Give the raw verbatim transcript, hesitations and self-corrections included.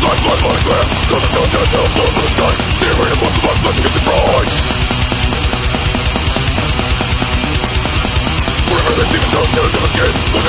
Life, life, life, life. Cause the sun down, down, blood from the sky. Searing and blood, blood, blood to get the pride. Wherever they see the sun, there's no escape.